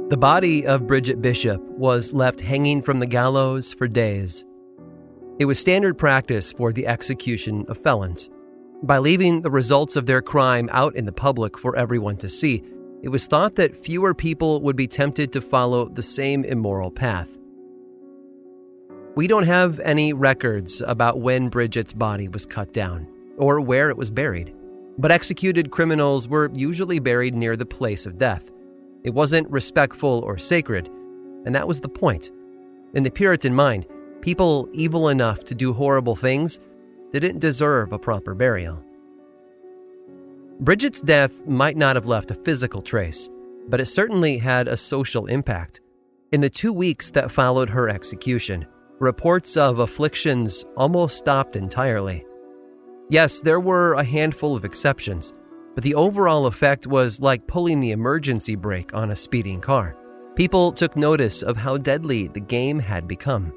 The body of Bridget Bishop was left hanging from the gallows for days. It was standard practice for the execution of felons. By leaving the results of their crime out in the public for everyone to see, it was thought that fewer people would be tempted to follow the same immoral path. We don't have any records about when Bridget's body was cut down or where it was buried, but executed criminals were usually buried near the place of death. It wasn't respectful or sacred, and that was the point. In the Puritan mind, people evil enough to do horrible things didn't deserve a proper burial. Bridget's death might not have left a physical trace, but it certainly had a social impact. In the 2 weeks that followed her execution, reports of afflictions almost stopped entirely. Yes, there were a handful of exceptions, but the overall effect was like pulling the emergency brake on a speeding car. People took notice of how deadly the game had become.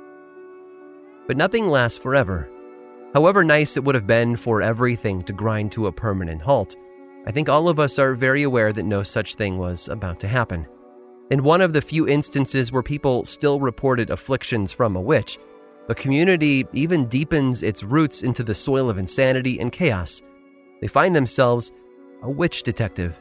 But nothing lasts forever. However nice it would have been for everything to grind to a permanent halt, I think all of us are very aware that no such thing was about to happen. In one of the few instances where people still reported afflictions from a witch, the community even deepens its roots into the soil of insanity and chaos. They find themselves a witch detective.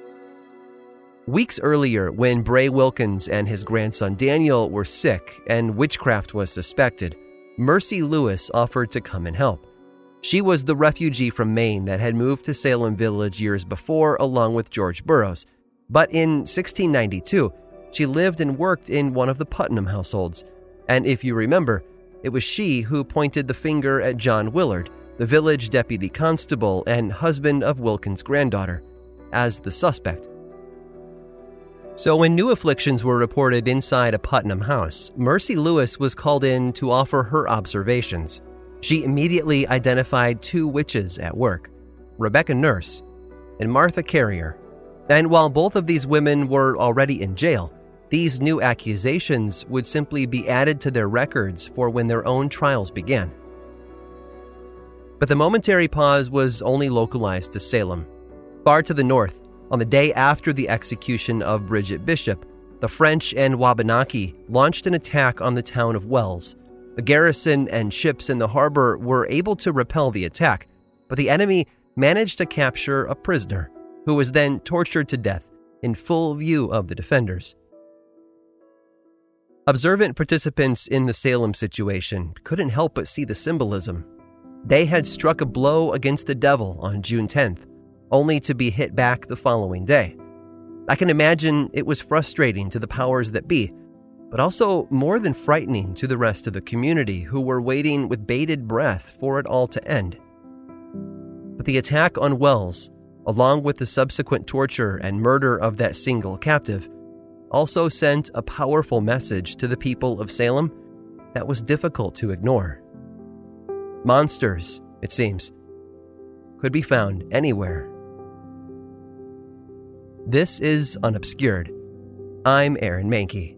Weeks earlier, when Bray Wilkins and his grandson Daniel were sick and witchcraft was suspected, Mercy Lewis offered to come and help. She was the refugee from Maine that had moved to Salem Village years before along with George Burroughs. But in 1692, she lived and worked in one of the Putnam households. And if you remember, it was she who pointed the finger at John Willard, the village deputy constable and husband of Wilkins' granddaughter, as the suspect. So when new afflictions were reported inside a Putnam house, Mercy Lewis was called in to offer her observations. She immediately identified 2 witches at work, Rebecca Nurse and Martha Carrier. And while both of these women were already in jail, these new accusations would simply be added to their records for when their own trials began. But the momentary pause was only localized to Salem. Far to the north, on the day after the execution of Bridget Bishop, the French and Wabanaki launched an attack on the town of Wells. The garrison and ships in the harbor were able to repel the attack, but the enemy managed to capture a prisoner, who was then tortured to death in full view of the defenders. Observant participants in the Salem situation couldn't help but see the symbolism. They had struck a blow against the devil on June 10th, only to be hit back the following day. I can imagine it was frustrating to the powers that be, but also more than frightening to the rest of the community who were waiting with bated breath for it all to end. But the attack on Wells, along with the subsequent torture and murder of that single captive, also sent a powerful message to the people of Salem that was difficult to ignore. Monsters, it seems, could be found anywhere. This is Unobscured. I'm Aaron Mahnke.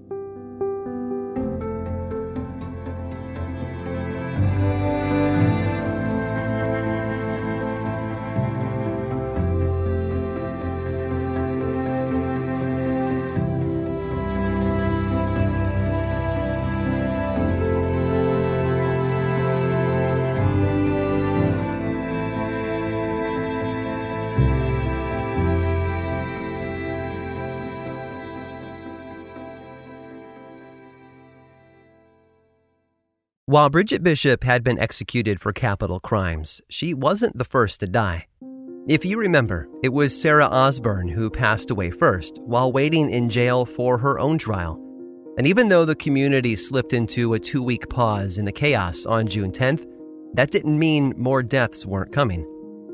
While Bridget Bishop had been executed for capital crimes, she wasn't the first to die. If you remember, it was Sarah Osborne who passed away first while waiting in jail for her own trial. And even though the community slipped into a 2-week pause in the chaos on June 10th, that didn't mean more deaths weren't coming.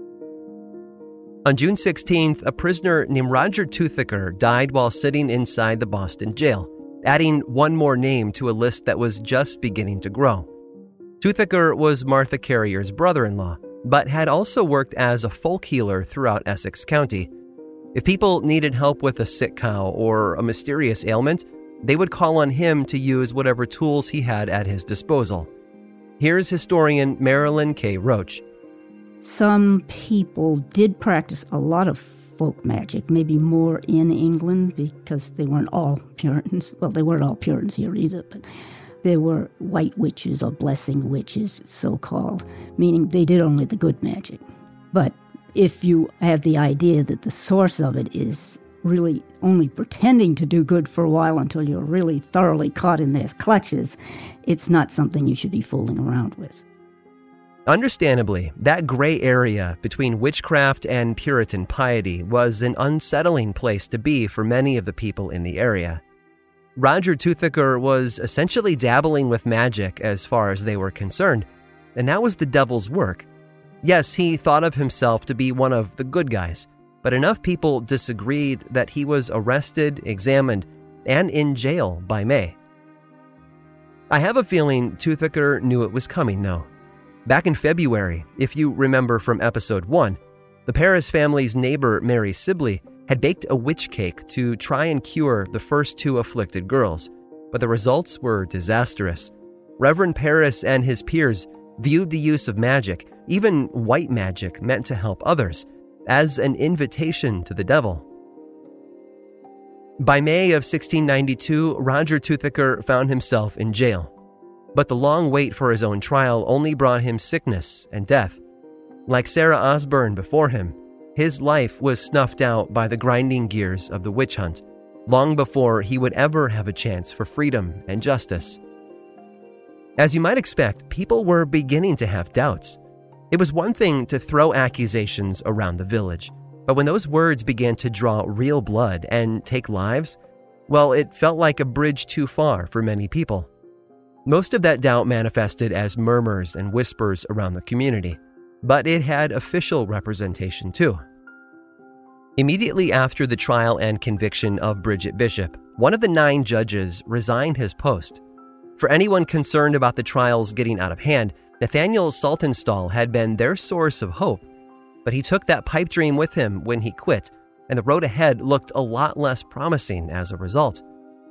On June 16th, a prisoner named Roger Toothaker died while sitting inside the Boston jail, adding one more name to a list that was just beginning to grow. Toothaker was Martha Carrier's brother-in-law, but had also worked as a folk healer throughout Essex County. If people needed help with a sick cow or a mysterious ailment, they would call on him to use whatever tools he had at his disposal. Here's historian Marilyn K. Roach. Some people did practice a lot of folk magic, maybe more in England because they weren't all Puritans. Well, they weren't all Puritans here either, but there were white witches or blessing witches, so-called, meaning they did only the good magic. But if you have the idea that the source of it is really only pretending to do good for a while until you're really thoroughly caught in their clutches, it's not something you should be fooling around with. Understandably, that gray area between witchcraft and Puritan piety was an unsettling place to be for many of the people in the area. Roger Toothaker was essentially dabbling with magic as far as they were concerned, and that was the devil's work. Yes, he thought of himself to be one of the good guys, but enough people disagreed that he was arrested, examined, and in jail by May. I have a feeling Toothaker knew it was coming, though. Back in February, if you remember from episode 1, the Parris family's neighbor, Mary Sibley, had baked a witch cake to try and cure the first 2 afflicted girls, but the results were disastrous. Reverend Parris and his peers viewed the use of magic, even white magic meant to help others, as an invitation to the devil. By May of 1692, Roger Toothaker found himself in jail. But the long wait for his own trial only brought him sickness and death. Like Sarah Osborne before him, his life was snuffed out by the grinding gears of the witch hunt, long before he would ever have a chance for freedom and justice. As you might expect, people were beginning to have doubts. It was one thing to throw accusations around the village, but when those words began to draw real blood and take lives, well, it felt like a bridge too far for many people. Most of that doubt manifested as murmurs and whispers around the community, but it had official representation too. Immediately after the trial and conviction of Bridget Bishop, one of the 9 judges resigned his post. For anyone concerned about the trials getting out of hand, Nathaniel Saltonstall had been their source of hope, but he took that pipe dream with him when he quit, and the road ahead looked a lot less promising as a result.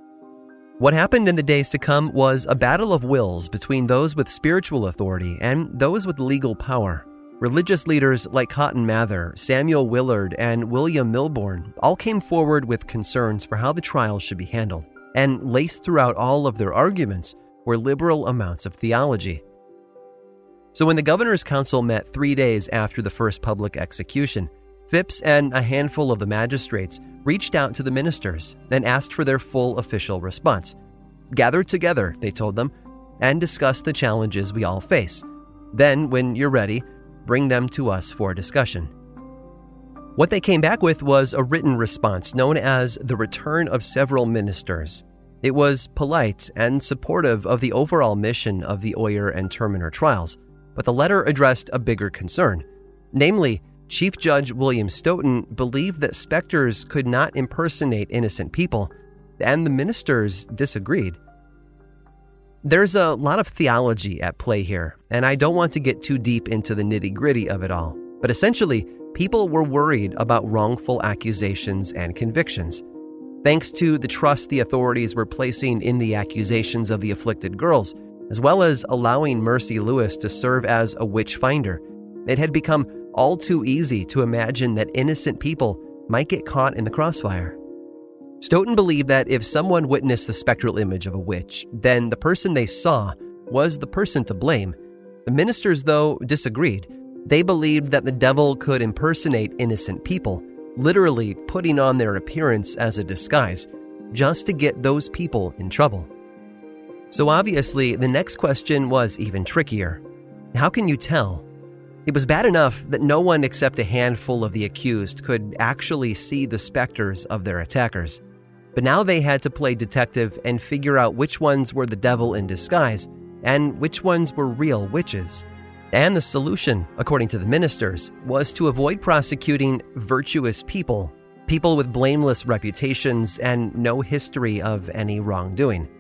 What happened in the days to come was a battle of wills between those with spiritual authority and those with legal power. Religious leaders like Cotton Mather, Samuel Willard, and William Milbourne all came forward with concerns for how the trial should be handled, and laced throughout all of their arguments were liberal amounts of theology. So when the Governor's Council met 3 days after the first public execution, Phipps and a handful of the magistrates reached out to the ministers and asked for their full official response. Gather together, they told them, and discuss the challenges we all face. Then, when you're ready, bring them to us for discussion. What they came back with was a written response known as the Return of Several Ministers. It was polite and supportive of the overall mission of the Oyer and Terminer trials, but the letter addressed a bigger concern. Namely, Chief Judge William Stoughton believed that specters could not impersonate innocent people, and the ministers disagreed. There's a lot of theology at play here, and I don't want to get too deep into the nitty-gritty of it all, but essentially, people were worried about wrongful accusations and convictions. Thanks to the trust the authorities were placing in the accusations of the afflicted girls, as well as allowing Mercy Lewis to serve as a witch finder, it had become all too easy to imagine that innocent people might get caught in the crossfire. Stoughton believed that if someone witnessed the spectral image of a witch, then the person they saw was the person to blame. The ministers, though, disagreed. They believed that the devil could impersonate innocent people, literally putting on their appearance as a disguise, just to get those people in trouble. So obviously, the next question was even trickier. How can you tell? It was bad enough that no one except a handful of the accused could actually see the specters of their attackers. But now they had to play detective and figure out which ones were the devil in disguise and which ones were real witches. And the solution, according to the ministers, was to avoid prosecuting virtuous people, people with blameless reputations and no history of any wrongdoing.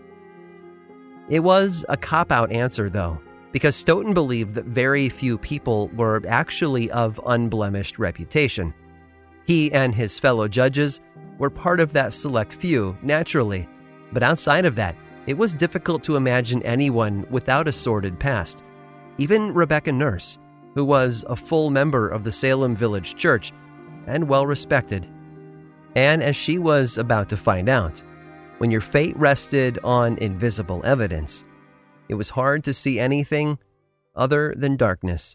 It was a cop-out answer, though, because Stoughton believed that very few people were actually of unblemished reputation. He and his fellow judges were part of that select few, naturally, but outside of that, it was difficult to imagine anyone without a sordid past. Even Rebecca Nurse, who was a full member of the Salem Village Church, and well-respected. And as she was about to find out, when your fate rested on invisible evidence, it was hard to see anything other than darkness.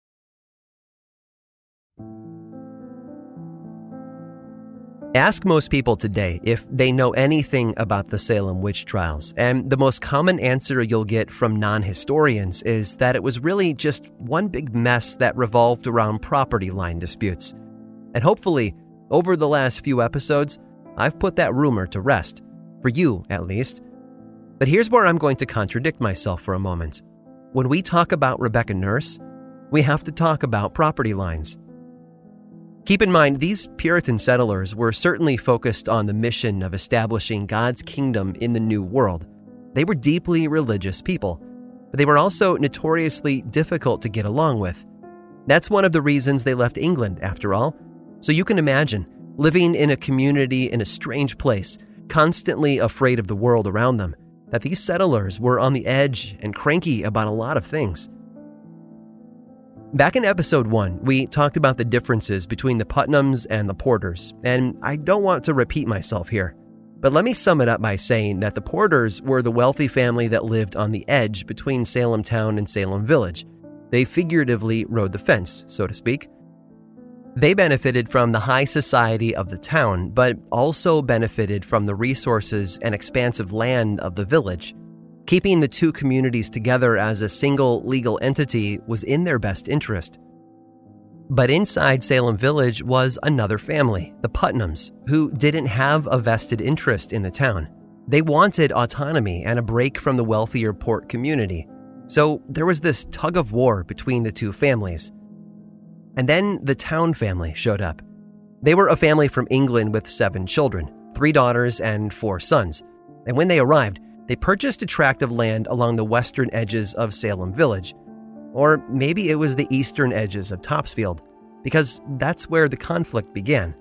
Ask most people today if they know anything about the Salem witch trials, and the most common answer you'll get from non-historians is that it was really just one big mess that revolved around property line disputes. And hopefully, over the last few episodes, I've put that rumor to rest, for you at least. But here's where I'm going to contradict myself for a moment. When we talk about Rebecca Nurse, we have to talk about property lines. Keep in mind, these Puritan settlers were certainly focused on the mission of establishing God's kingdom in the New World. They were deeply religious people, but they were also notoriously difficult to get along with. That's one of the reasons they left England, after all. So you can imagine living in a community in a strange place, constantly afraid of the world around them, that these settlers were on the edge and cranky about a lot of things. Back in episode 1, we talked about the differences between the Putnams and the Porters, and I don't want to repeat myself here, but let me sum it up by saying that the Porters were the wealthy family that lived on the edge between Salem Town and Salem Village. They figuratively rode the fence, so to speak. They benefited from the high society of the town, but also benefited from the resources and expansive land of the village. Keeping the two communities together as a single legal entity was in their best interest. But inside Salem Village was another family, the Putnams, who didn't have a vested interest in the town. They wanted autonomy and a break from the wealthier port community. So there was this tug of war between the two families. And then the Town family showed up. They were a family from England with 7 children, 3 daughters and 4 sons. And when they arrived, they purchased a tract of land along the western edges of Salem Village. Or maybe it was the eastern edges of Topsfield, because that's where the conflict began.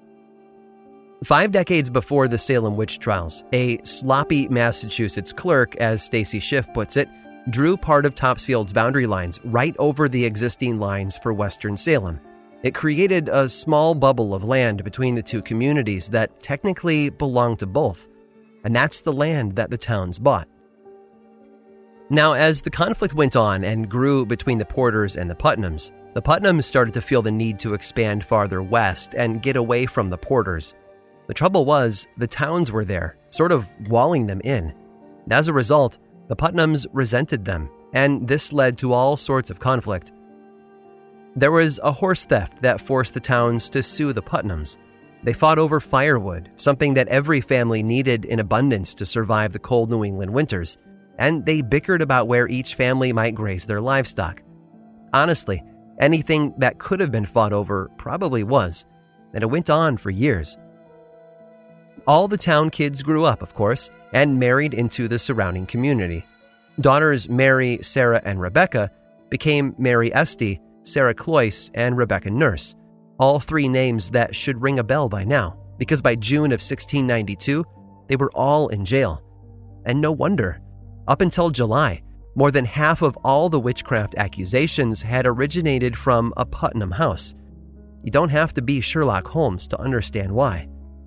5 decades before the Salem witch trials, a sloppy Massachusetts clerk, as Stacy Schiff puts it, drew part of Topsfield's boundary lines right over the existing lines for western Salem. It created a small bubble of land between the two communities that technically belonged to both. And that's the land that the towns bought. Now, as the conflict went on and grew between the Porters and the Putnams started to feel the need to expand farther west and get away from the Porters. The trouble was, the towns were there, sort of walling them in. And as a result, the Putnams resented them, and this led to all sorts of conflict. There was a horse theft that forced the towns to sue the Putnams. They fought over firewood, something that every family needed in abundance to survive the cold New England winters, and they bickered about where each family might graze their livestock. Honestly, anything that could have been fought over probably was, and it went on for years. All the town kids grew up, of course, and married into the surrounding community. Daughters Mary, Sarah, and Rebecca became Mary Esty, Sarah Cloyce, and Rebecca Nurse. All 3 names that should ring a bell by now, because by June of 1692, they were all in jail. And no wonder. Up until July, more than half of all the witchcraft accusations had originated from a Putnam house. You don't have to be Sherlock Holmes to understand why.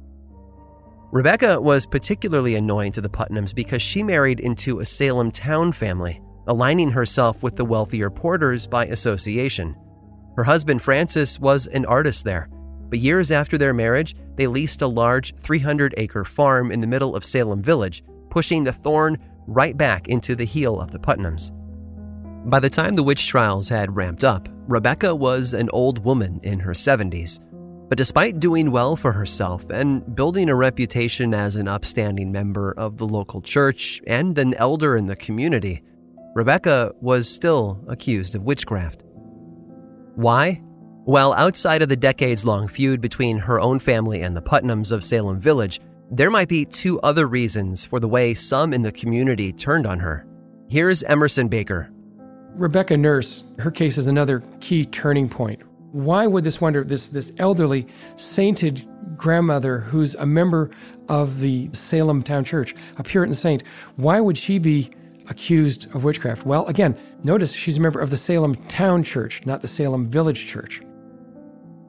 Rebecca was particularly annoying to the Putnams because she married into a Salem Town family, aligning herself with the wealthier Porters by association. Her husband Francis was an artist there, but years after their marriage, they leased a large 300-acre farm in the middle of Salem Village, pushing the thorn right back into the heel of the Putnams. By the time the witch trials had ramped up, Rebecca was an old woman in her 70s. But despite doing well for herself and building a reputation as an upstanding member of the local church and an elder in the community, Rebecca was still accused of witchcraft. Why? Well, outside of the decades-long feud between her own family and the Putnams of Salem Village, there might be 2 other reasons for the way some in the community turned on her. Here's Emerson Baker. Rebecca Nurse, her case is another key turning point. Why would this elderly, sainted grandmother who's a member of the Salem Town Church, a Puritan saint, why would she be accused of witchcraft? Well, again, notice she's a member of the Salem Town Church, not the Salem Village Church.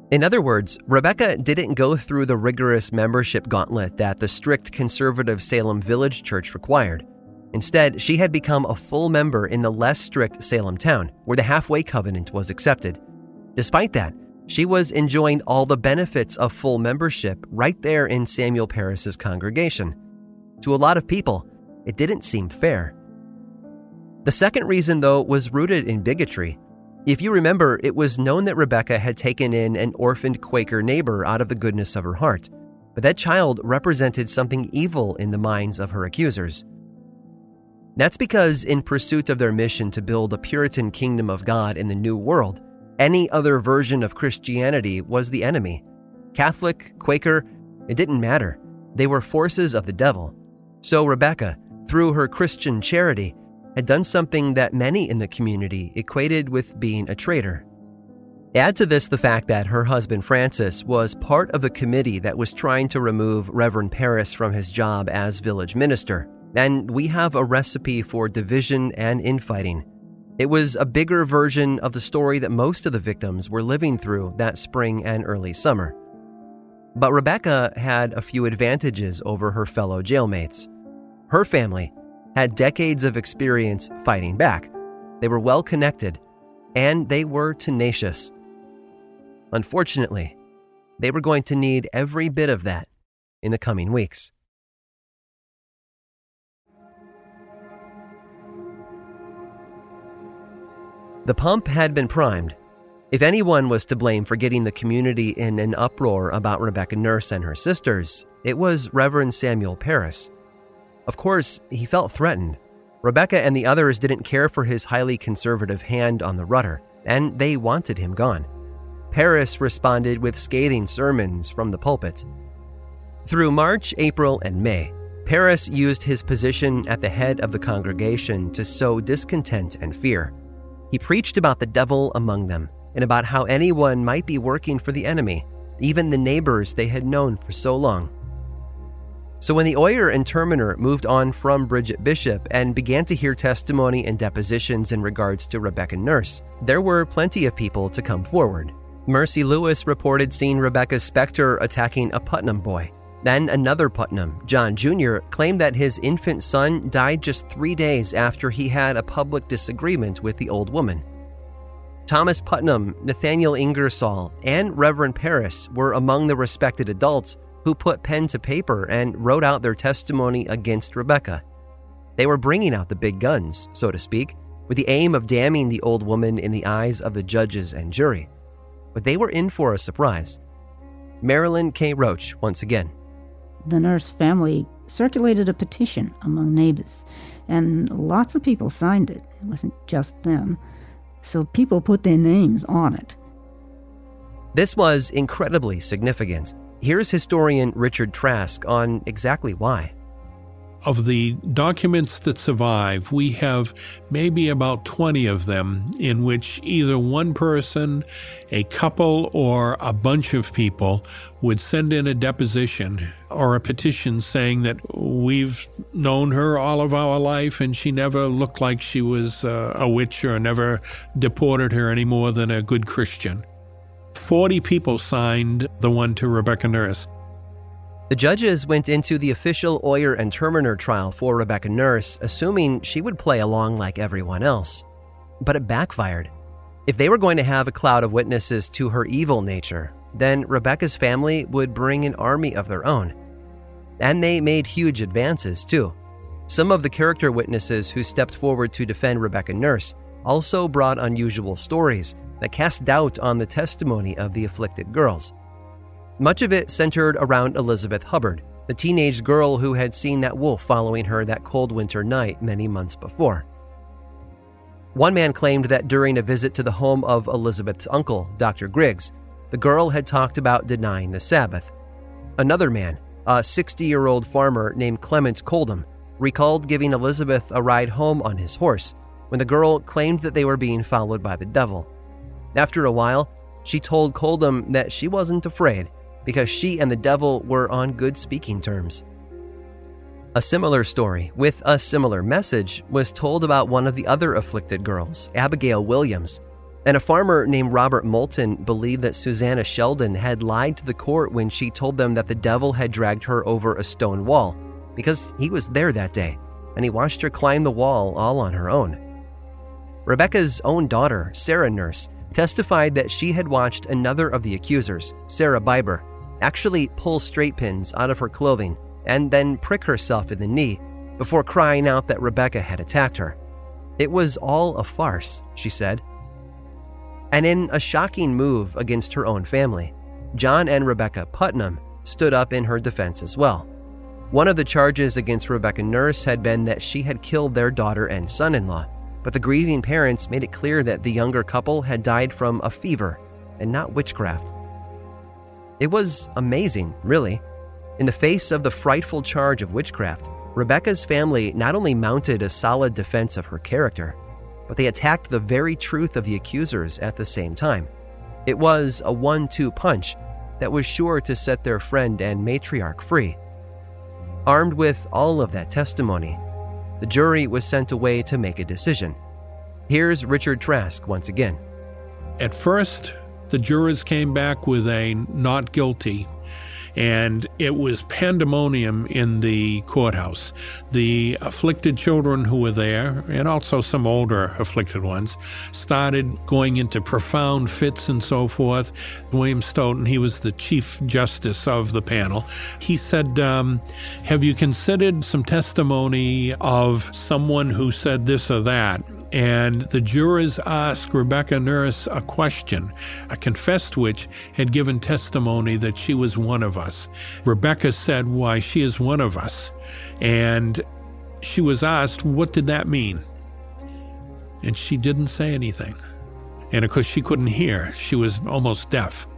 In other words, Rebecca didn't go through the rigorous membership gauntlet that the strict conservative Salem Village Church required. Instead, she had become a full member in the less strict Salem town, where the halfway covenant was accepted. Despite that, she was enjoying all the benefits of full membership right there in Samuel Parris's congregation. To a lot of people, it didn't seem fair. The second reason, though, was rooted in bigotry. If you remember, it was known that Rebecca had taken in an orphaned Quaker neighbor out of the goodness of her heart, but that child represented something evil in the minds of her accusers. That's because in pursuit of their mission to build a Puritan kingdom of God in the New World, any other version of Christianity was the enemy. Catholic, Quaker, it didn't matter. They were forces of the devil. So Rebecca, through her Christian charity, had done something that many in the community equated with being a traitor. Add to this the fact that her husband Francis was part of the committee that was trying to remove Reverend Parris from his job as village minister, and we have a recipe for division and infighting. It was a bigger version of the story that most of the victims were living through that spring and early summer. But Rebecca had a few advantages over her fellow jailmates. Her family had decades of experience fighting back. They were well connected, and they were tenacious. Unfortunately, they were going to need every bit of that in the coming weeks. The pump had been primed. If anyone was to blame for getting the community in an uproar about Rebecca Nurse and her sisters, it was Reverend Samuel Parris. Of course, he felt threatened. Rebecca and the others didn't care for his highly conservative hand on the rudder, and they wanted him gone. Parris responded with scathing sermons from the pulpit. Through March, April, and May, Parris used his position at the head of the congregation to sow discontent and fear. He preached about the devil among them and about how anyone might be working for the enemy, even the neighbors they had known for so long. So when the Oyer and Terminer moved on from Bridget Bishop and began to hear testimony and depositions in regards to Rebecca Nurse, there were plenty of people to come forward. Mercy Lewis reported seeing Rebecca's specter attacking a Putnam boy. Then another Putnam, John Jr., claimed that his infant son died just 3 days after he had a public disagreement with the old woman. Thomas Putnam, Nathaniel Ingersoll, and Reverend Parris were among the respected adults who put pen to paper and wrote out their testimony against Rebecca. They were bringing out the big guns, so to speak, with the aim of damning the old woman in the eyes of the judges and jury. But they were in for a surprise. Marilyn K. Roach once again. The Nurse family circulated a petition among neighbors, and lots of people signed it. It wasn't just them. So people put their names on it. This was incredibly significant. Here's historian Richard Trask on exactly why. Of the documents that survive, we have maybe about 20 of them in which either one person, a couple, or a bunch of people would send in a deposition or a petition saying that we've known her all of our life and she never looked like she was a witch or never deported her any more than a good Christian. 40 people signed the one to Rebecca Nurse. The judges went into the official Oyer and Terminer trial for Rebecca Nurse, assuming she would play along like everyone else. But it backfired. If they were going to have a cloud of witnesses to her evil nature, then Rebecca's family would bring an army of their own. And they made huge advances, too. Some of the character witnesses who stepped forward to defend Rebecca Nurse also brought unusual stories that cast doubt on the testimony of the afflicted girls. Much of it centered around Elizabeth Hubbard, the teenage girl who had seen that wolf following her that cold winter night many months before. One man claimed that during a visit to the home of Elizabeth's uncle, Dr. Griggs, the girl had talked about denying the Sabbath. Another man, a 60-year-old farmer named Clement Coldham, recalled giving Elizabeth a ride home on his horse when the girl claimed that they were being followed by the devil. After a while, she told Coldham that she wasn't afraid because she and the devil were on good speaking terms. A similar story, with a similar message, was told about one of the other afflicted girls, Abigail Williams. And a farmer named Robert Moulton believed that Susanna Sheldon had lied to the court when she told them that the devil had dragged her over a stone wall, because he was there that day, and he watched her climb the wall all on her own. Rebecca's own daughter, Sarah Nurse, testified that she had watched another of the accusers, Sarah Biber, actually pull straight pins out of her clothing and then prick herself in the knee before crying out that Rebecca had attacked her. It was all a farce, she said. And in a shocking move against her own family, John and Rebecca Putnam stood up in her defense as well. One of the charges against Rebecca Nurse had been that she had killed their daughter and son-in-law, but the grieving parents made it clear that the younger couple had died from a fever and not witchcraft. It was amazing, really. In the face of the frightful charge of witchcraft, Rebecca's family not only mounted a solid defense of her character, but they attacked the very truth of the accusers at the same time. It was a 1-2 punch that was sure to set their friend and matriarch free. Armed with all of that testimony, the jury was sent away to make a decision. Here's Richard Trask once again. At first, the jurors came back with a not guilty, and it was pandemonium in the courthouse. The afflicted children who were there, and also some older afflicted ones, started going into profound fits and so forth. William Stoughton, he was the Chief Justice of the panel. He said, have you considered some testimony of someone who said this or that? And the jurors asked Rebecca Nurse a question, a confessed witch had given testimony that she was one of us. Rebecca said, why, she is one of us. And she was asked, what did that mean? And she didn't say anything. And of course, she couldn't hear. She was almost deaf.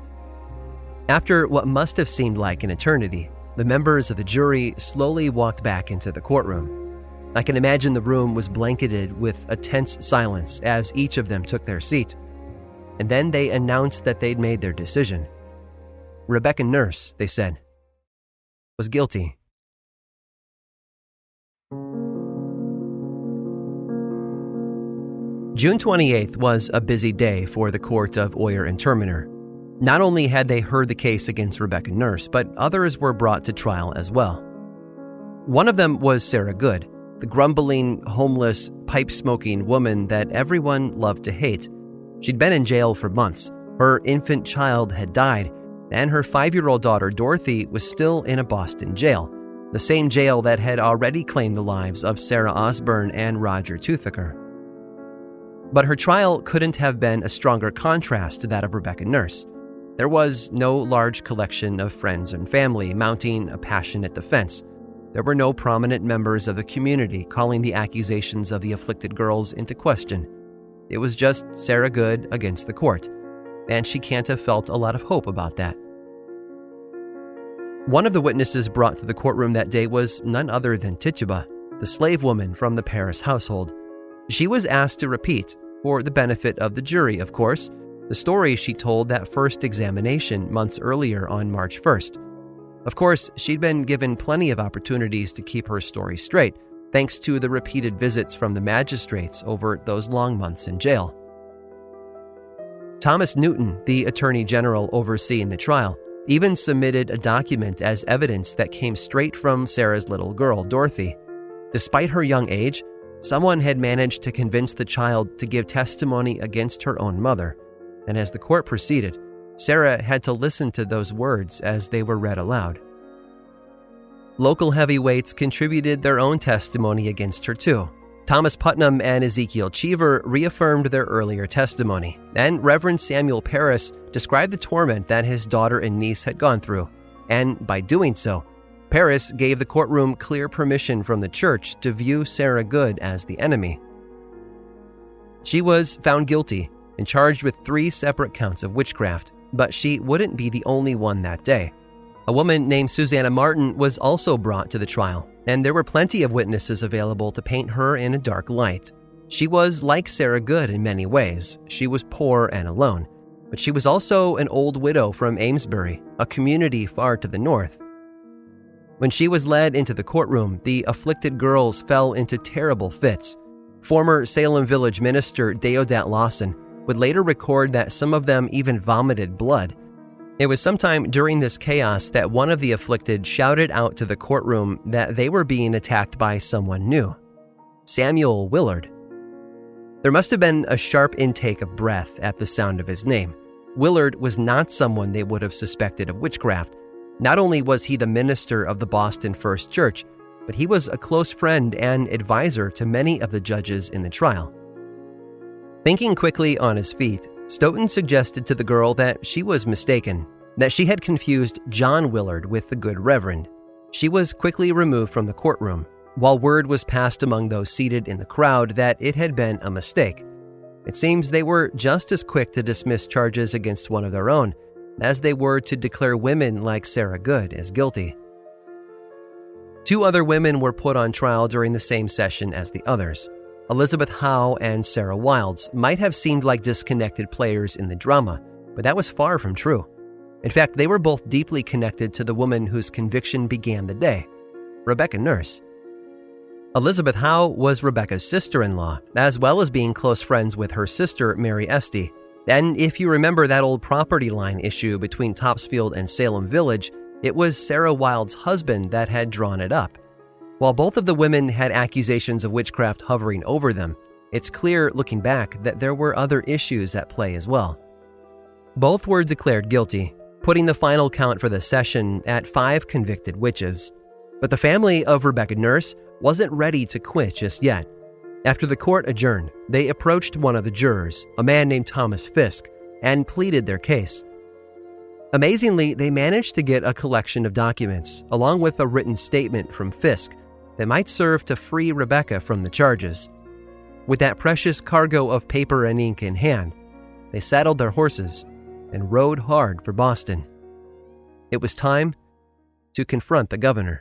After what must have seemed like an eternity, the members of the jury slowly walked back into the courtroom. I can imagine the room was blanketed with a tense silence as each of them took their seat. And then they announced that they'd made their decision. Rebecca Nurse, they said, was guilty. June 28th was a busy day for the court of Oyer and Terminer. Not only had they heard the case against Rebecca Nurse, but others were brought to trial as well. One of them was Sarah Good, the grumbling, homeless, pipe-smoking woman that everyone loved to hate. She'd been in jail for months. Her infant child had died, and her 5-year-old daughter, Dorothy, was still in a Boston jail, the same jail that had already claimed the lives of Sarah Osborne and Roger Toothaker. But her trial couldn't have been a stronger contrast to that of Rebecca Nurse. There was no large collection of friends and family mounting a passionate defense. There were no prominent members of the community calling the accusations of the afflicted girls into question. It was just Sarah Good against the court, and she can't have felt a lot of hope about that. One of the witnesses brought to the courtroom that day was none other than Tituba, the slave woman from the Paris household. She was asked to repeat, for the benefit of the jury, of course, the story she told that first examination months earlier on March 1st. Of course, she'd been given plenty of opportunities to keep her story straight, thanks to the repeated visits from the magistrates over those long months in jail. Thomas Newton, the Attorney General overseeing the trial, even submitted a document as evidence that came straight from Sarah's little girl, Dorothy. Despite her young age, someone had managed to convince the child to give testimony against her own mother, and as the court proceeded, Sarah had to listen to those words as they were read aloud. Local heavyweights contributed their own testimony against her too. Thomas Putnam and Ezekiel Cheever reaffirmed their earlier testimony, and Reverend Samuel Parris described the torment that his daughter and niece had gone through, and by doing so, Parris gave the courtroom clear permission from the church to view Sarah Good as the enemy. She was found guilty and charged with 3 separate counts of witchcraft, but she wouldn't be the only one that day. A woman named Susanna Martin was also brought to the trial, and there were plenty of witnesses available to paint her in a dark light. She was like Sarah Good in many ways. She was poor and alone, but she was also an old widow from Amesbury, a community far to the north. When she was led into the courtroom, the afflicted girls fell into terrible fits. Former Salem Village minister Deodat Lawson would later record that some of them even vomited blood. It was sometime during this chaos that one of the afflicted shouted out to the courtroom that they were being attacked by someone new, Samuel Willard. There must have been a sharp intake of breath at the sound of his name. Willard was not someone they would have suspected of witchcraft. Not only was he the minister of the Boston First Church, but he was a close friend and advisor to many of the judges in the trial. Thinking quickly on his feet, Stoughton suggested to the girl that she was mistaken, that she had confused John Willard with the good reverend. She was quickly removed from the courtroom, while word was passed among those seated in the crowd that it had been a mistake. It seems they were just as quick to dismiss charges against one of their own as they were to declare women like Sarah Good as guilty. 2 other women were put on trial during the same session as the others. Elizabeth Howe and Sarah Wilds might have seemed like disconnected players in the drama, but that was far from true. In fact, they were both deeply connected to the woman whose conviction began the day, Rebecca Nurse. Elizabeth Howe was Rebecca's sister-in-law, as well as being close friends with her sister, Mary Esty. And if you remember that old property line issue between Topsfield and Salem Village, it was Sarah Wilds' husband that had drawn it up. While both of the women had accusations of witchcraft hovering over them, it's clear looking back that there were other issues at play as well. Both were declared guilty, putting the final count for the session at 5 convicted witches. But the family of Rebecca Nurse wasn't ready to quit just yet. After the court adjourned, they approached one of the jurors, a man named Thomas Fisk, and pleaded their case. Amazingly, they managed to get a collection of documents, along with a written statement from Fisk, that might serve to free Rebecca from the charges. With that precious cargo of paper and ink in hand, they saddled their horses and rode hard for Boston. It was time to confront the governor.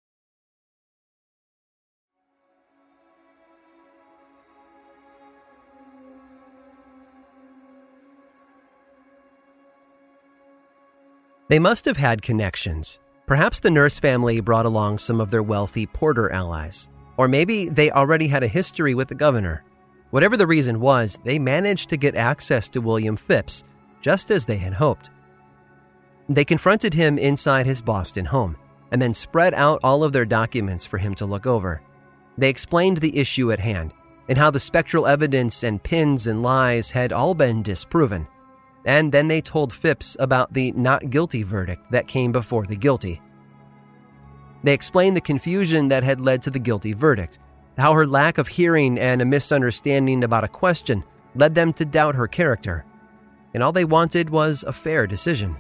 They must have had connections. Perhaps the Nurse family brought along some of their wealthy Porter allies. Or maybe they already had a history with the governor. Whatever the reason was, they managed to get access to William Phipps, just as they had hoped. They confronted him inside his Boston home, and then spread out all of their documents for him to look over. They explained the issue at hand, and how the spectral evidence and pins and lies had all been disproven. And then they told Phipps about the not guilty verdict that came before the guilty. They explained the confusion that had led to the guilty verdict, how her lack of hearing and a misunderstanding about a question led them to doubt her character, and all they wanted was a fair decision.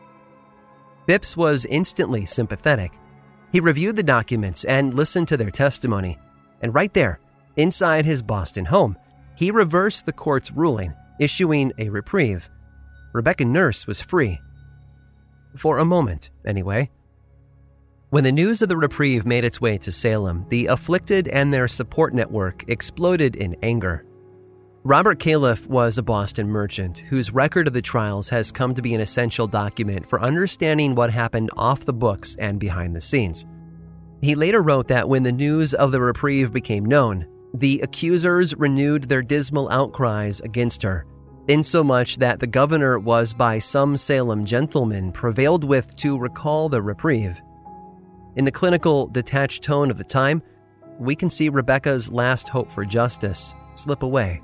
Phipps was instantly sympathetic. He reviewed the documents and listened to their testimony, and right there, inside his Boston home, he reversed the court's ruling, issuing a reprieve. Rebecca Nurse was free. For a moment, anyway. When the news of the reprieve made its way to Salem, the afflicted and their support network exploded in anger. Robert Califf was a Boston merchant whose record of the trials has come to be an essential document for understanding what happened off the books and behind the scenes. He later wrote that when the news of the reprieve became known, the accusers renewed their dismal outcries against her, insomuch that the governor was by some Salem gentlemen prevailed with to recall the reprieve. In the clinical, detached tone of the time, we can see Rebecca's last hope for justice slip away.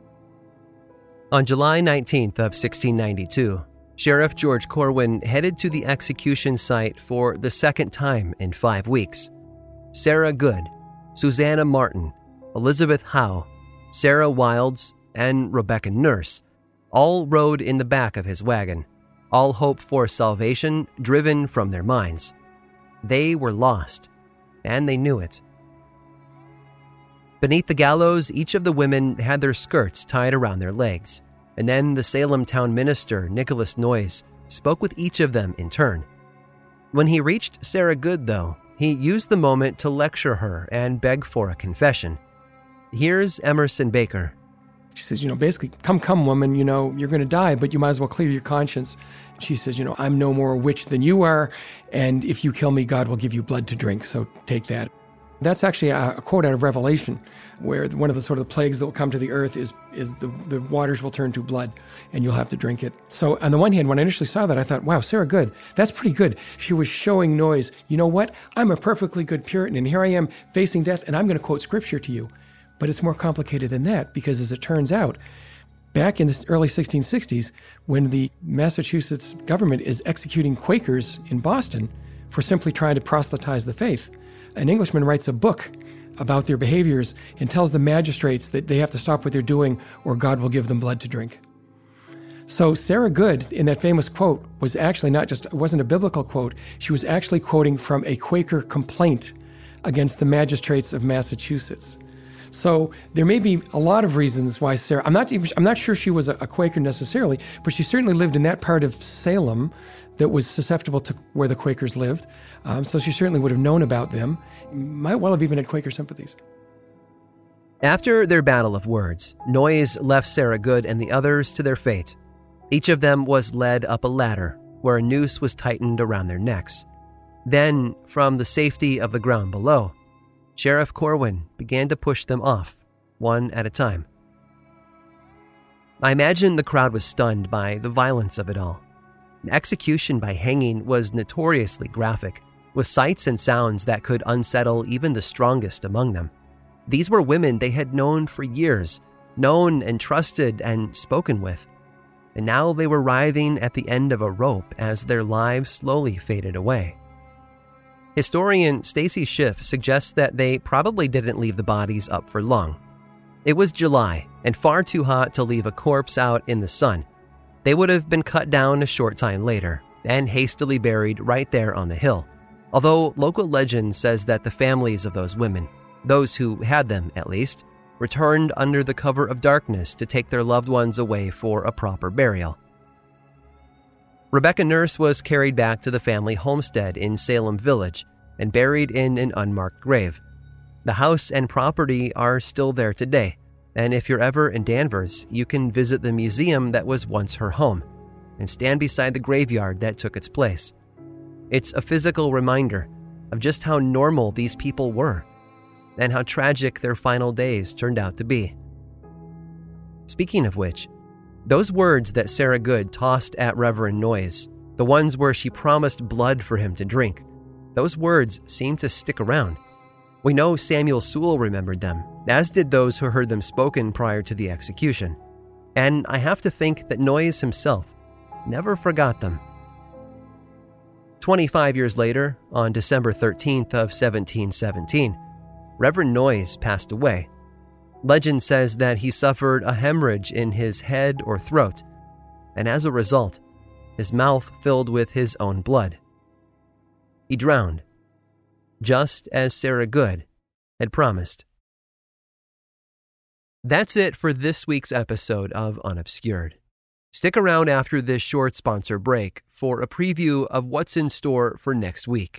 On July 19th of 1692, Sheriff George Corwin headed to the execution site for the second time in 5 weeks. Sarah Good, Susanna Martin, Elizabeth Howe, Sarah Wilds, and Rebecca Nurse all rode in the back of his wagon, all hope for salvation driven from their minds. They were lost, and they knew it. Beneath the gallows, each of the women had their skirts tied around their legs, and then the Salem town minister, Nicholas Noyes, spoke with each of them in turn. When he reached Sarah Good, though, he used the moment to lecture her and beg for a confession. Here's Emerson Baker. She says, basically, come, woman, you're going to die, but you might as well clear your conscience. She says, I'm no more a witch than you are, and if you kill me, God will give you blood to drink, so take that. That's actually a quote out of Revelation, where one of the sort of plagues that will come to the earth is the waters will turn to blood, and you'll have to drink it. So on the one hand, when I initially saw that, I thought, wow, Sarah Good, that's pretty good. She was showing Noyes, you know what? I'm a perfectly good Puritan, and here I am facing death, and I'm going to quote scripture to you. But it's more complicated than that, because as it turns out, back in the early 1660s, when the Massachusetts government is executing Quakers in Boston for simply trying to proselytize the faith, an Englishman writes a book about their behaviors and tells the magistrates that they have to stop what they're doing or God will give them blood to drink. So Sarah Good, in that famous quote, was actually it wasn't a biblical quote, she was actually quoting from a Quaker complaint against the magistrates of Massachusetts. So there may be a lot of reasons why Sarah, I'm not sure she was a Quaker necessarily, but she certainly lived in that part of Salem that was susceptible to where the Quakers lived. So she certainly would have known about them, might well have even had Quaker sympathies. After their battle of words, Noyes left Sarah Good and the others to their fate. Each of them was led up a ladder where a noose was tightened around their necks. Then, from the safety of the ground below, Sheriff Corwin began to push them off, one at a time. I imagine the crowd was stunned by the violence of it all. An execution by hanging was notoriously graphic, with sights and sounds that could unsettle even the strongest among them. These were women they had known for years, known and trusted and spoken with. And now they were writhing at the end of a rope as their lives slowly faded away. Historian Stacy Schiff suggests that they probably didn't leave the bodies up for long. It was July and far too hot to leave a corpse out in the sun. They would have been cut down a short time later and hastily buried right there on the hill. Although local legend says that the families of those women, those who had them at least, returned under the cover of darkness to take their loved ones away for a proper burial. Rebecca Nurse was carried back to the family homestead in Salem Village and buried in an unmarked grave. The house and property are still there today, and if you're ever in Danvers, you can visit the museum that was once her home and stand beside the graveyard that took its place. It's a physical reminder of just how normal these people were and how tragic their final days turned out to be. Speaking of which, those words that Sarah Good tossed at Reverend Noyes, the ones where she promised blood for him to drink, those words seem to stick around. We know Samuel Sewall remembered them, as did those who heard them spoken prior to the execution. And I have to think that Noyes himself never forgot them. 25 years later, on December 13th of 1717, Reverend Noyes passed away. Legend says that he suffered a hemorrhage in his head or throat, and as a result, his mouth filled with his own blood. He drowned, just as Sarah Good had promised. That's it for this week's episode of Unobscured. Stick around after this short sponsor break for a preview of what's in store for next week.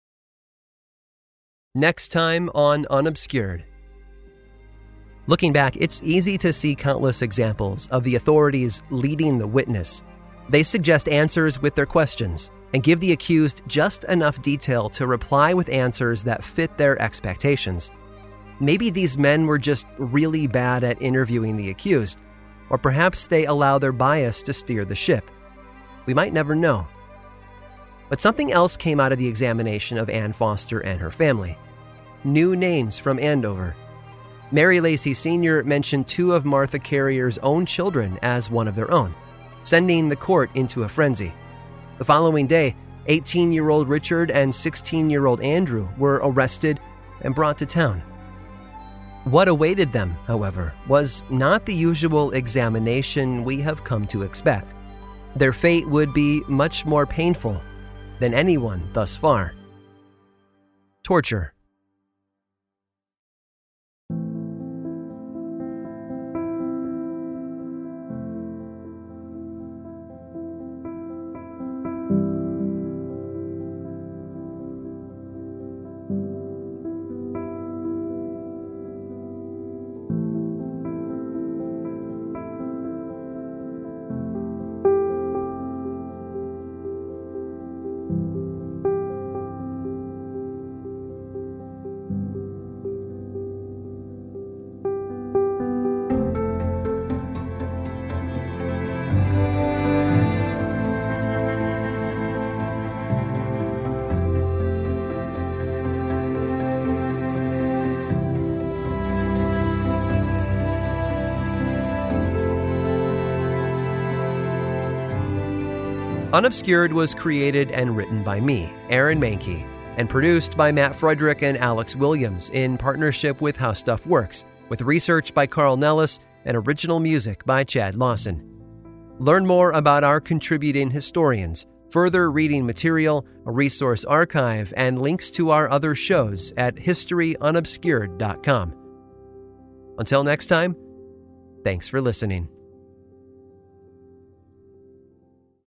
Next time on Unobscured. Looking back, it's easy to see countless examples of the authorities leading the witness. They suggest answers with their questions and give the accused just enough detail to reply with answers that fit their expectations. Maybe these men were just really bad at interviewing the accused, or perhaps they allow their bias to steer the ship. We might never know. But something else came out of the examination of Ann Foster and her family. New names from Andover. Mary Lacey Sr. mentioned two of Martha Carrier's own children as one of their own, sending the court into a frenzy. The following day, 18-year-old Richard and 16-year-old Andrew were arrested and brought to town. What awaited them, however, was not the usual examination we have come to expect. Their fate would be much more painful than anyone thus far. Torture. Unobscured was created and written by me, Aaron Mahnke, and produced by Matt Frederick and Alex Williams in partnership with How Stuff Works, with research by Carl Nellis and original music by Chad Lawson. Learn more about our contributing historians, further reading material, a resource archive, and links to our other shows at historyunobscured.com. Until next time, thanks for listening.